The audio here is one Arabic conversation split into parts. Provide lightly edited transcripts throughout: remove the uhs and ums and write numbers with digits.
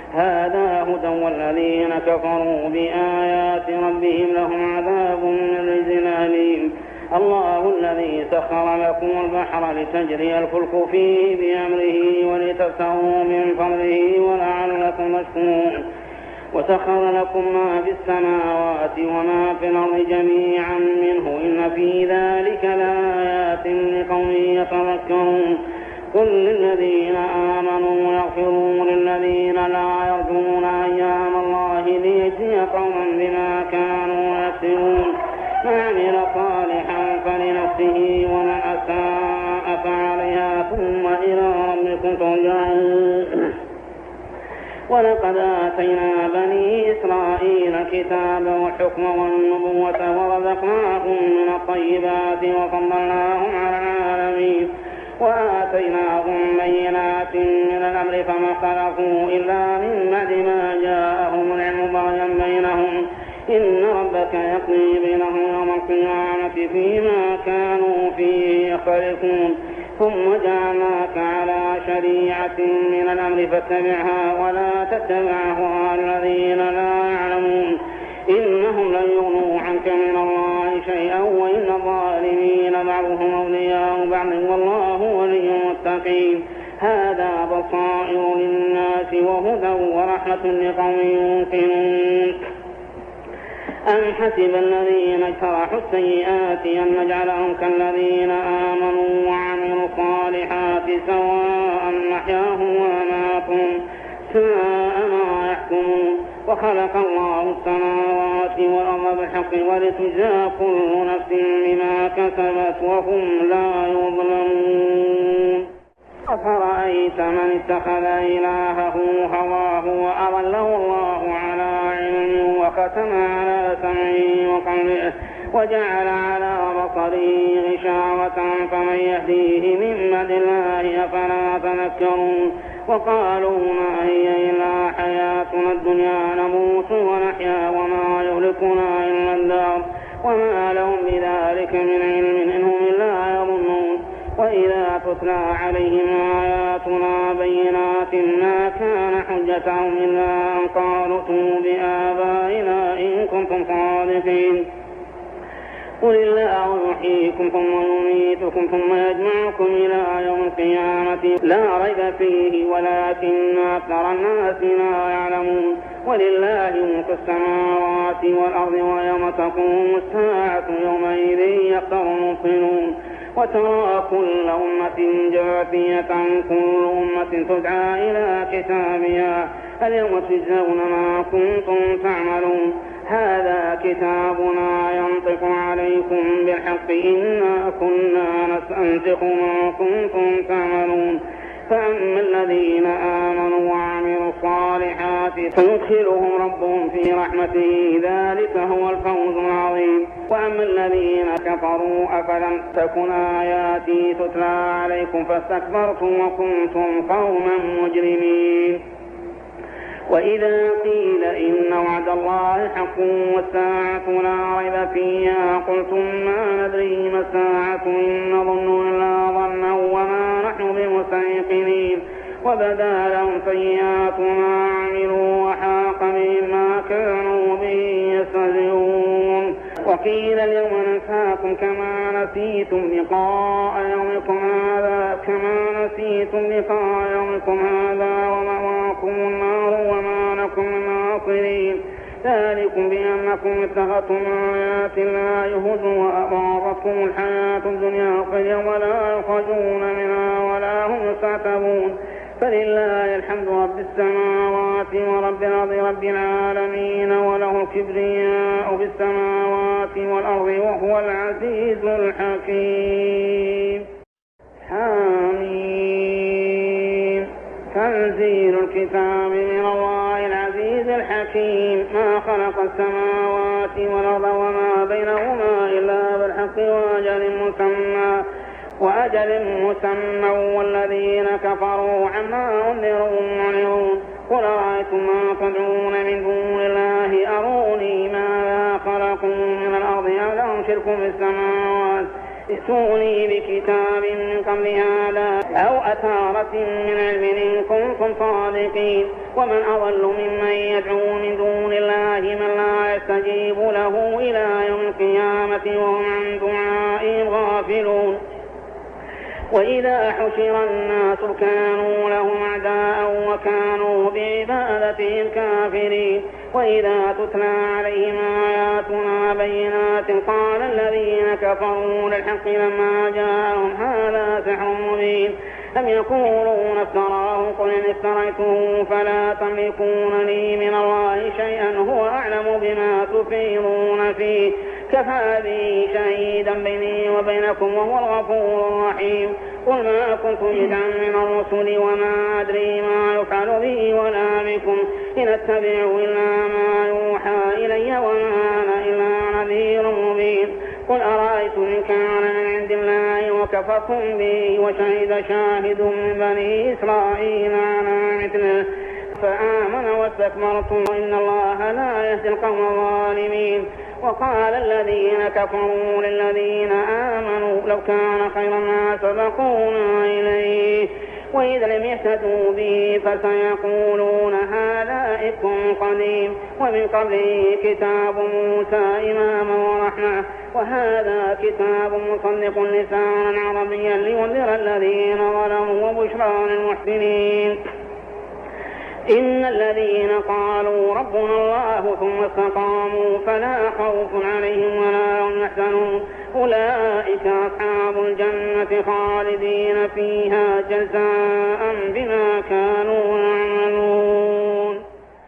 هذا هدى والذين كفروا بآيات ربهم لهم عذاب من رجز أليم. الله الذي سخر لكم البحر لتجري الفلك فيه بأمره ولتبتغوا من فضله ولعلكم تشكرون. وسخر لكم ما في السماوات وما في الأرض جميعا منه إن في ذلك لآيات لقوم يتذكرون. قل للذين آمنوا يغفروا للذين لا يرجون أيام الله ليجزي قوما بما كانوا يكسبون. من عمل صالحا فلنفسه ومن أساء فعليها ثم إلى ربكم ترجعون. ولقد آتينا بني إسرائيل الكتاب والحكم والنبوة ورزقناهم من الطيبات وفضلناهم على العالمين وآتيناهم بينات من الأمر فما اختلفوا إلا من بعد ما جاءهم العلم بغيا بينهم إن ربك يقضي بينهم يوم القيامة فيما كانوا فيه يختلفون. ثم جعلناك على شريعة من الأمر فاتبعها ولا تتبع أهواء الذين لا يعلمون إنهم لن يغنوا عنك من الله شيئا وإن الظالمين بعضهم أولياء بعض والله ولي المتقين. هذا بصائر للناس وهدى ورحمة لقوم يوقنون. أم حسب الذين اجترحوا السيئات أن نجعلهم كالذين آمنوا وعملوا الصالحات سواء محياهم ومماتهم ساء ما يحكمون. وخلق الله السماوات والأرض بالحق ولتجزى كل نفس بما كسبت وهم لا يظلمون. أفرأيت من اتخذ إلهه هواه وأضله الله على علم وختم على سمعه وقلبه وجعل على بصره غشاوة فمن يهديه من بعد الله أفلا تذكرون. وقالوا ما هي إلا حياتنا الدنيا نموت ونحيا وما يهلكنا إلا الدهر وما لهم بذلك من علم إن هم إلا يظنون. وإذا تتلى عليهم آياتنا بينات ما كان حجتهم إلا أن قالوا ائتوا بآبائنا إن كنتم صادقين. قل الله يحييكم ثم يميتكم ثم يجمعكم إلى يوم القيامة لا ريب فيه ولكن أكثر الناس لا يعلمون. ولله ملك السماوات والأرض ويوم تقوم الساعة يومئذ يخسر المبطلون. وترى كل أمة جاثية كل أمة تدعى إلى كتابها اليوم تجزون ما كنتم تعملون. هذا كتابنا ينطق عليكم بالحق إنا كنا نستنسخ ما كنتم تعملون. فأما الذين آمنوا وعملوا الصالحات فيدخلهم ربهم في رحمته ذلك هو الفوز العظيم. وأما الذين كفروا أفلم تكن آياتي تتلى عليكم فاستكبرتم وكنتم قوما مجرمين. وإذا قيل إن وعد الله حق والساعة لا ريب فيها قلتم ما ندري ما الساعة إن نظن إلا ظنا وما نحن بمستيقنين. وبدا لهم سيئات ما عملوا وحاق بهم ما كانوا به يستهزئون. وقيل اليوم ننساكم كما نسيتم لقاء يومكم هذا ومأواكم النار وما لكم من ناصرين. ذلكم بأنكم اتخذتم آيات الله هزوا وأغرتكم الحياة الدنيا فاليوم لا يخرجون منها ولا هم يستعتبون. فلله الحمد رب السماوات ورب الأرض رب العالمين وله الكبرياء في السماوات والأرض وهو العزيز الحكيم. حميم. تنزيل الكتاب من الله العزيز الحكيم. ما خلق السماوات والأرض وما بينهما إلا بالحق وأجل مسمى والذين كفروا عما أنذروا معرضون. قل رأيتم ما تدعون من دون الله أروني ماذا خلقوا من الأرض أم لهم شرك في السماوات ائتوني بكتاب من قبل هذا أو أثارة من علم إن كنتم صادقين. ومن أضل ممن يدعو من دون الله من لا يستجيب له إلى يوم القيامة وهم عن دعائهم غافلون. وإذا حشر الناس كانوا لهم أعداء وكانوا بعبادتهم كافرين. وإذا تتلى عليهم آياتنا بينات قال الذين كفروا للحق لما جاءهم هذا سحر مبين أم يقولون افتراه قل إن افتريته فلا تملكون لي من الله شيئا هو أعلم بما تفيضون فيه كفى بي شهيدا بيني وبينكم وهو الغفور الرحيم. قل ما كنت بدعا من الرسل وما أدري ما يفعل بي ولا بكم إن أتبع إلا ما يوحى إلي وما أنا إلا نذير مبين. قل أرأيتم إن كان من عند الله وكفرتم به وشهد شاهد من بني إسرائيل على مثله فآمن واستكبرتم إن الله لا يهدي القوم الظالمين. وقال الذين كفروا للذين آمنوا لو كان خيرا ما سبقونا إليه وإذا لم يهتدوا به فسيقولون هذا إفك قديم ومن قبله كتاب موسى إماما ورحمة وهذا كتاب مصدق لسانا عربيا لينذر الذين ظلموا وبشرى للمحسنين. إن الذين قالوا ربنا الله ثم استقاموا فلا خوف عليهم ولا هم يحزنون أولئك أصحاب الجنة خالدين فيها جزاء بما كانوا يعملون.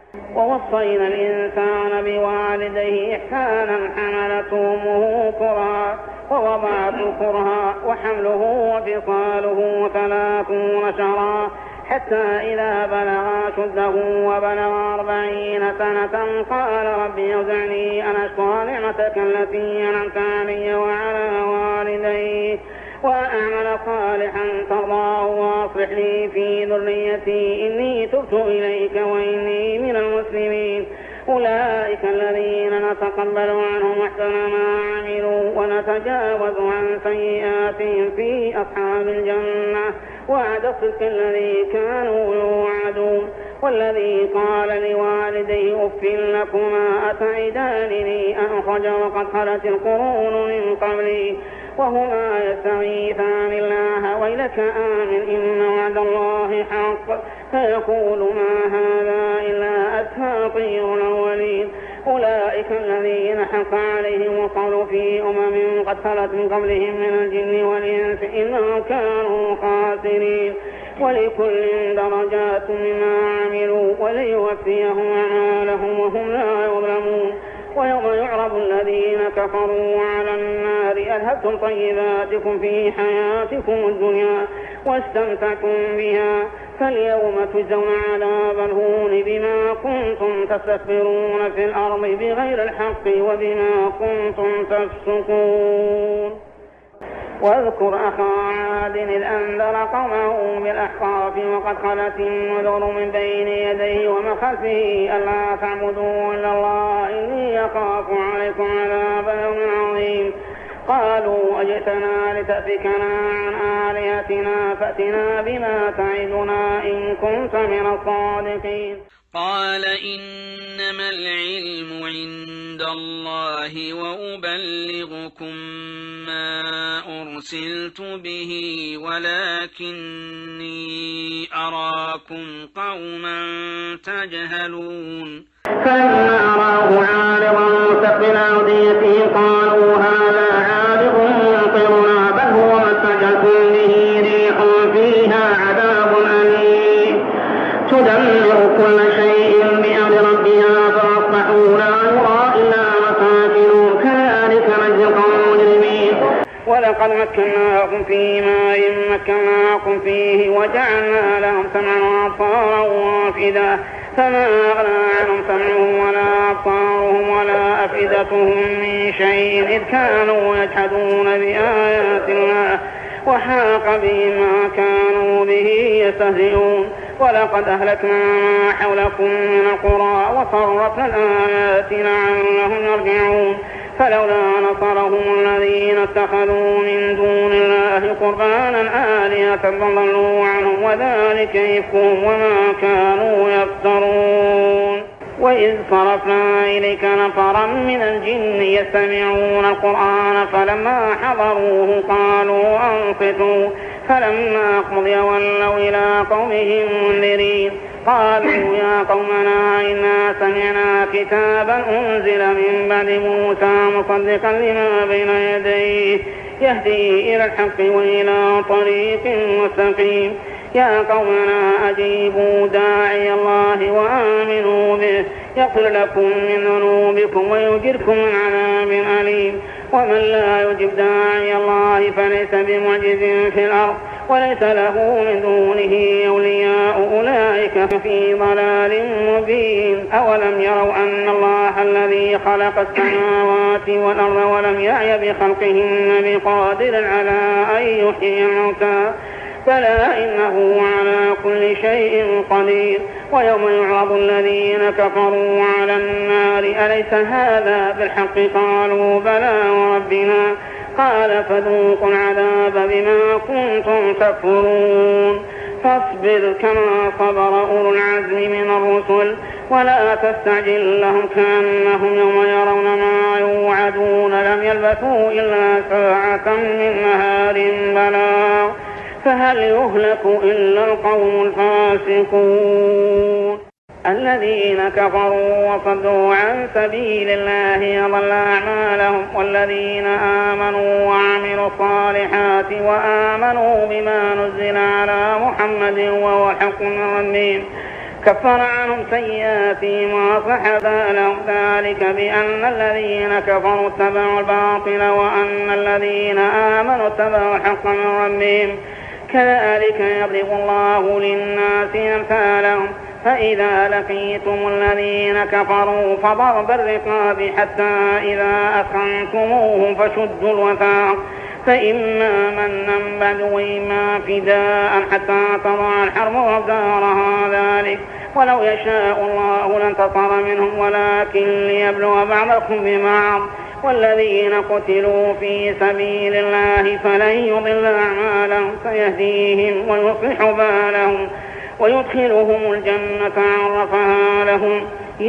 ووصينا الإنسان بوالديه إحسانا حملته أمه كرها ووضعته كرها وحمله وفصاله 30 شهرا حتى إذا بلغ أشده وبلغ 40 سنة قال رب أوزعني أن أشكر نعمتك التي أنعمت علي وعلى والدي وأعمل صالحا ترضاه وأصلح لي في ذريتي إني تبت إليك وإني من المسلمين. أولئك الذين نتقبل عنهم أحسن ما عملوا ونتجاوز عن سيئاتهم في أصحاب الجنة وعد الصدق الذي كانوا يوعدون. والذي قال لوالديه أف لكما أتعدانني أن أخرج وقد خلت القرون من قبلي وهما يستغيثان الله ويلك آمن إن وعد الله حق فيقول ما هذا إلا أساطير الأولين. أولئك الذين حق عليهم القول في قد خلت من قبلهم من الجن والإنس إنهم كانوا خاسرين. ولكل درجات مما عملوا وليوفيهم أعمالهم وهم لا يظلمون. ويوم يعرض الذين كفروا على النار أذهبتم طيباتكم في حياتكم الدنيا واستمتعتم بها فاليوم تجزون عذاب الهون بما كنتم تستكبرون في الأرض بغير الحق وبما كنتم تفسقون. واذكر أخا عاد إذ أنذر قومه بالأحقاف وقد خلت النذر من بين يديه ومن خلفه ألا تعبدوا إلا الله إني أخاف عليكم عذاب يوم عظيم. قالوا أجئتنا لتأفكنا عن آلهتنا فأتنا بما تعدنا إن كنت من الصادقين. قال إنما العلم عند الله وأبلغكم ما أرسلت به ولكني أراكم قوما تجهلون. فلما رأوا عارضا مستقبل أوديته قالوا هذا عارض ممطرنا بل هو ما استعجلتم به ريح فيها عذاب أليم تدمر كل شيء بأمر ربها فأصبحوا لا يرى إلا مساكنهم كذلك نجزي القوم المجرمين. ولقد مكناكم فيما إن مكناكم فيه وجعلنا لهم سمعا وأبصارا وأفئدة فما أغنى عنهم سمعهم ولا أبصارهم ولا أفئدتهم من شيء إذ كانوا يجحدون بآيات الله وحاق بهم ما كانوا به يستهزئون. ولقد أهلكنا ما حولكم من القرى وصرفنا الآيات لعلهم يرجعون. فلولا نصرهم الذين اتخذوا من دون الله قربانا آلهة ضلوا عنهم وذلك إفكهم وما كانوا يفترون. وإذ صرفنا إليك نفرا من الجن يستمعون القرآن فلما حضروه قالوا أنصتوا فلما قضي ولوا إلى قومهم منذرين قالوا يا قومنا إنا سمعنا كتابا أنزل من بعد موسى مصدقا لما بين يديه يهدي إلى الحق وإلى طريق مستقيم يا قومنا أجيبوا داعي الله وآمنوا به يغفر لكم من ذنوبكم ويجركم من عذاب أليم ومن لا يجب داعي الله فليس بمعجز في الأرض وليس له من دونه أولياء أولئك في ضلال مبين. أولم يروا أن الله الذي خلق السماوات والأرض ولم يعي بخلقهن بقادر على أن يحيي الموتى بلى إنه على كل شيء قدير. ويوم يعرض الذين كفروا على النار أليس هذا بالحق قالوا بلى وربنا قال فذوقوا العذاب بما كنتم تكفرون. فاصبر كما صبر أولو العزم من الرسل ولا تستعجل لهم كأنهم يوم يرون ما يوعدون لم يلبثوا إلا ساعة من نهار بلاغ فهل يهلك إلا القوم الفاسقون. الذين كفروا وصدوا عن سبيل الله أضل أعمالهم والذين آمنوا وعملوا الصالحات وآمنوا بما نزل على محمد وهو الحق من ربهم كفر عنهم سيئاتهم وأصلح بالهم ذلك بأن الذين كفروا اتبعوا الباطل وأن الذين آمنوا اتبعوا الحق من ربهم كذلك يضرب الله للناس أمثالهم فإذا لقيتم الذين كفروا فضرب الرقاب حتى إذا أثخنتموهم فشدوا الوثاق فإما منا بعد وإما فداء حتى تضع الحرب أوزارها ذلك ولو يشاء الله لانتصر منهم ولكن ليبلو بعضكم ببعض والذين قتلوا في سبيل الله فلن يضل أعمالهم سيهديهم ويصلح بالهم ويدخلهم الجنة عرفها لهم.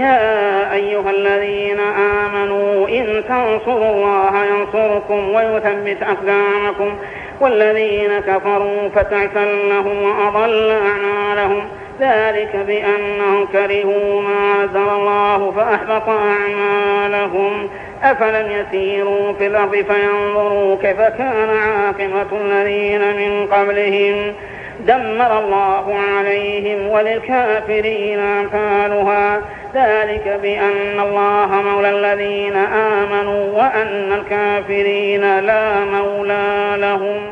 يا أيها الذين آمنوا إن تنصروا الله ينصركم ويثبت أقدامكم والذين كفروا فتعسا لهم وأضل أعمالهم ذلك بأنهم كرهوا ما أنزل الله فأحبط أعمالهم. أفلم يسيروا في الأرض فينظروا كيف كان عاقبة الذين من قبلهم دمر الله عليهم وللكافرين أمثالها ذلك بأن الله مولى الذين آمنوا وأن الكافرين لا مولى لهم.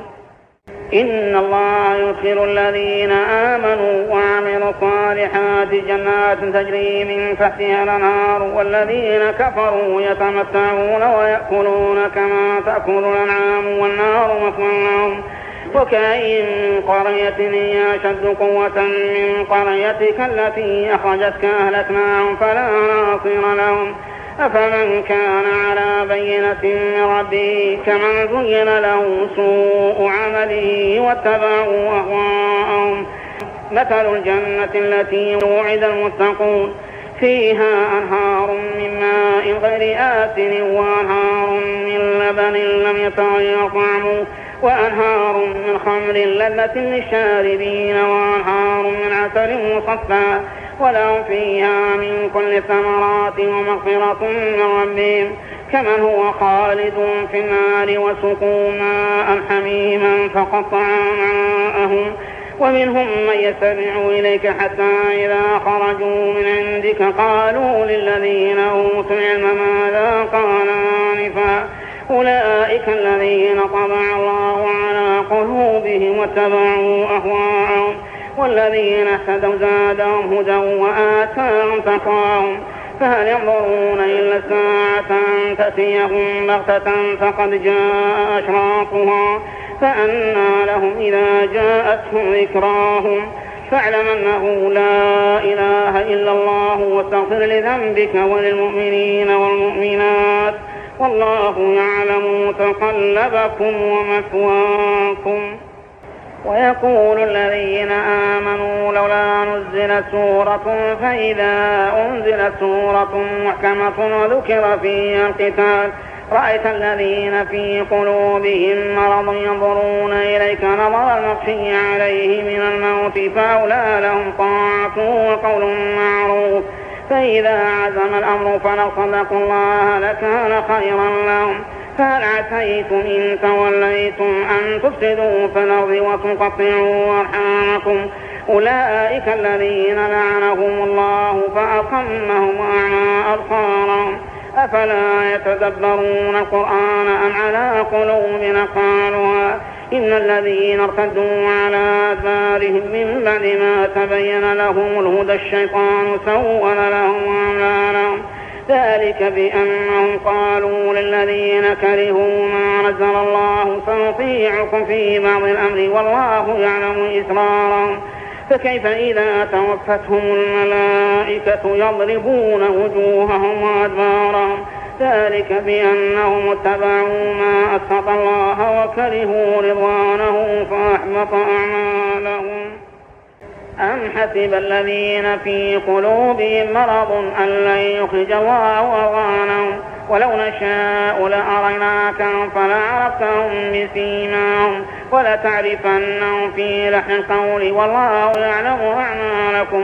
إن الله يدخل الذين آمنوا وعملوا الصالحات جنات تجري من تحتها الأنهار والذين كفروا يتمتعون ويأكلون كما تأكل الأنعام والنار مثوى لهم. وكأين من قرية هي أشد قوة من قريتك التي أخرجتك أهلكناهم فلا ناصر لهم. أفمن كان على بينة من ربه كمن زين له سوء عمله واتبعوا أهواءهم. مثل الجنة التي وعد المتقون فيها أنهار من ماء غير آسن وأنهار من لبن لم يتغير طعمه وأنهار من خمر لذة للشاربين وأنهار من عسل مصفى ولهم فيها من كل الثمرات ومغفرة من ربهم كمن هو خالد في النار وسقوا ماء حميما فقطع أمعاءهم. ومنهم من يستمع إليك حتى إذا خرجوا من عندك قالوا للذين أوتوا العلم ماذا قال آنفا أولئك الذين طبع الله على قلوبهم واتبعوا أهواءهم والذين اهتدوا زادهم هدى وآتاهم تقواهم. فهل ينظرون إلا الساعة أن تأتيهم بغتة فقد جاء أشراطها فأنى لهم إذا جاءتهم ذكراهم فاعلم أنه لا إله إلا الله واستغفر لذنبك وللمؤمنين والمؤمنات والله يعلم متقلبكم ومثواكم. ويقول الذين آمنوا لولا نزلت سورة فإذا أنزلت سورة محكمة وذكر فيها القتال رأيت الذين في قلوبهم مرض ينظرون إليك نظر المغشي عليه من الموت فأولى لهم طاعة وقول معروف فإذا عزم الأمر فلو صدقوا الله لكان خيرا لهم فهل عسيتم إن توليتم أن تفسدوا في الأرض وتقطعوا أرحامكم أولئك الذين لعنهم الله فأصمهم وأعمى أبصارهم أفلا يتدبرون القرآن أم على قلوب أقفالها إن الذين ارتدوا على أدبارهم من بعد ما تبين لهم الهدى الشيطان سول لهم وأملى لهم ذلك بأنهم قالوا للذين كرهوا ما نزل الله سنطيعكم في بعض الأمر والله يعلم إسرارهم فكيف إذا توفتهم الملائكة يضربون وجوههم وأدبارهم ذلك بأنهم اتبعوا ما أسخط الله وكرهوا رضوانه فأحبط أعمالهم. أم حسب الذين في قلوبهم مرض أن لن يخرج الله أضغانهم ولو نشاء لأريناكهم فلعرفتهم بسيماهم ولتعرفنهم في لحن القول والله يعلم أعمالكم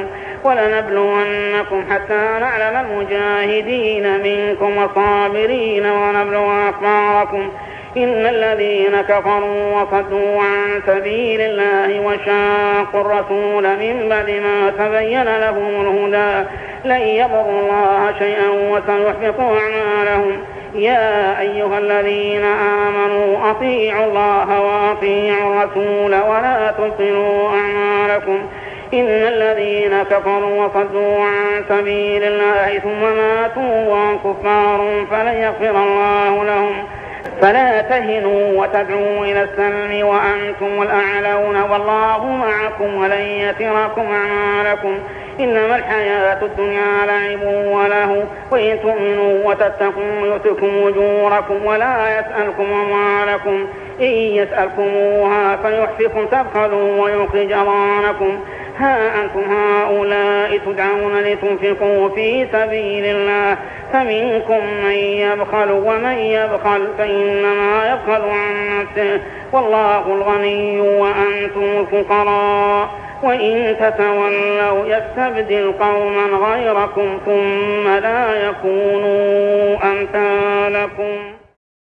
ولنبلونكم حتى نعلم المجاهدين منكم والصابرين ونبلو أخباركم إن الذين كفروا وصدوا عن سبيل الله وشاقوا الرسول من بعد ما تبين لهم الهدى لن يضروا الله شيئا وسيحبط أعمالهم يا أيها الذين آمنوا أطيعوا الله وأطيعوا الرسول ولا تبطلوا أعمالكم إن الذين كفروا وصدوا عن سبيل الله ثم ماتوا وهم كفار فلن يغفر الله لهم فلا تهنوا وتدعوا إلى السلم وأنتم الأعلون والله معكم ولن يتركم أعمالكم إنما الحياة الدنيا لعب وله وإن تؤمنوا وتتقوا يؤتكم أجوركم ولا يسألكم أموالكم إن يسألكموها فيحفكم تبخلوا ويخرج أضغانكم ها أنتم هؤلاء تدعون لتنفقوا في سبيل الله فمنكم من يبخل ومن يبخل فإنما يبخل عن نفسه والله الغني وأنتم الفقراء وإن تتولوا يستبدل قوما غيركم ثم لا يكونوا أمثالكم.